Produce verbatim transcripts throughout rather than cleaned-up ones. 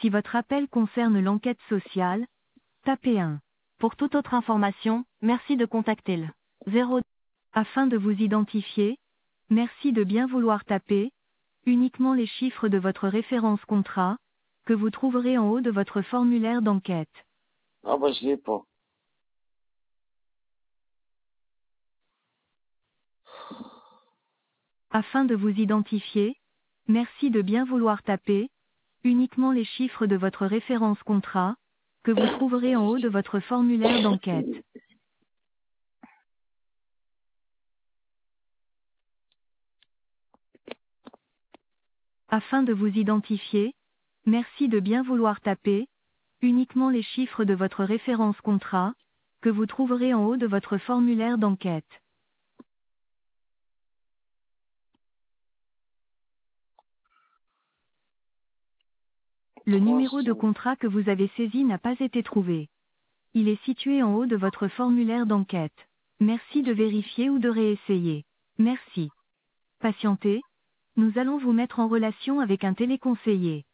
Si votre appel concerne l'enquête sociale, tapez un. Pour toute autre information, merci de contacter le zéro. Afin de vous identifier, merci de bien vouloir taper uniquement les chiffres de votre référence contrat, que vous trouverez en haut de votre formulaire d'enquête. Ah bah je l'ai pas. Afin de vous identifier, merci de bien vouloir taper uniquement les chiffres de votre référence contrat, que vous trouverez en haut de votre formulaire d'enquête. Afin de vous identifier, merci de bien vouloir taper uniquement les chiffres de votre référence contrat, que vous trouverez en haut de votre formulaire d'enquête. Le numéro de contrat que vous avez saisi n'a pas été trouvé. Il est situé en haut de votre formulaire d'enquête. Merci de vérifier ou de réessayer. Merci. Patientez. Nous allons vous mettre en relation avec un téléconseiller.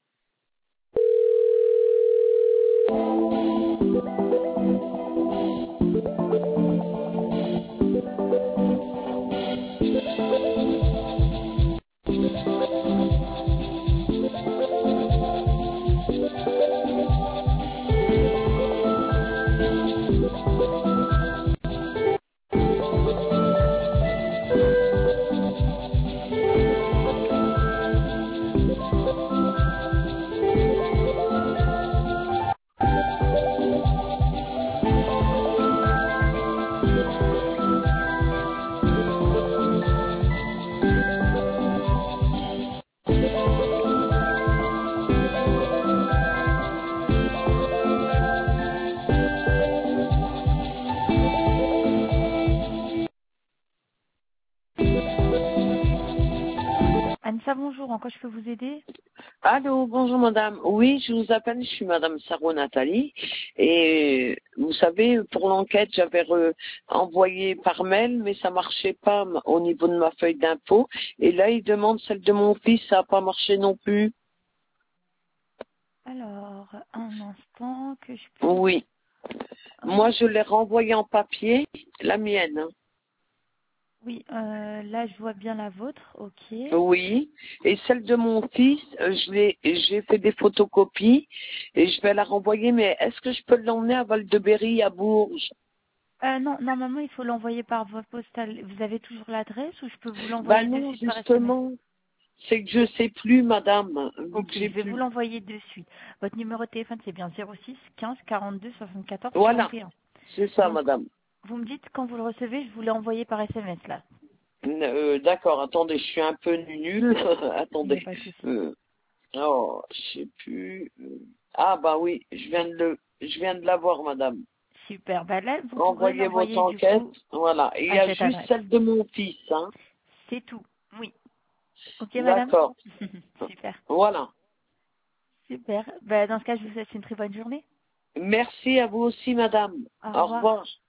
Anissa, bonjour, en quoi je peux vous aider? Allô, bonjour madame. Oui, je vous appelle, je suis madame Sarro Nathalie. Et vous savez, pour l'enquête, j'avais re- envoyé par mail, mais ça marchait pas m- au niveau de ma feuille d'impôt. Et là, il demande celle de mon fils, ça n'a pas marché non plus. Alors, un instant que je puisse... Oui. Moi, je l'ai renvoyée en papier, la mienne. Hein. Oui, euh, là je vois bien la vôtre, ok. Oui. Et celle de mon fils, euh, je l'ai, j'ai fait des photocopies et je vais la renvoyer, mais est-ce que je peux l'emmener à Val-de-Berry, à Bourges? Euh, non, normalement il faut l'envoyer par voie postale. Vous avez toujours l'adresse ou je peux vous Bah l'envoyer de non, suite par S M S? justement. C'est que je sais plus, madame, vu Ok, que j'ai je vais vous plus. l'envoyer de suite. Votre numéro de téléphone c'est bien zéro six quinze quarante-deux soixante-quatorze Voilà, trente et un. c'est ça, Donc, madame. vous me dites quand vous le recevez, je vous l'ai envoyé par S M S là. Euh, D'accord, attendez, je suis un peu nulle. Il n'y a Attendez. pas de souci. Euh, oh, je sais plus. Euh, Ah bah oui, je viens de le, je viens de l'avoir, madame. Super. Bah là, vous pourrez Envoyez votre l'envoyer du enquête. coup Voilà. Et il y à a cette juste adresse. celle de mon fils, hein. C'est tout. Oui. Ok, madame? D'accord. Super. Voilà. Super. Bah, dans ce cas, je vous souhaite une très bonne journée. Merci à vous aussi, madame. Au Au revoir. revoir.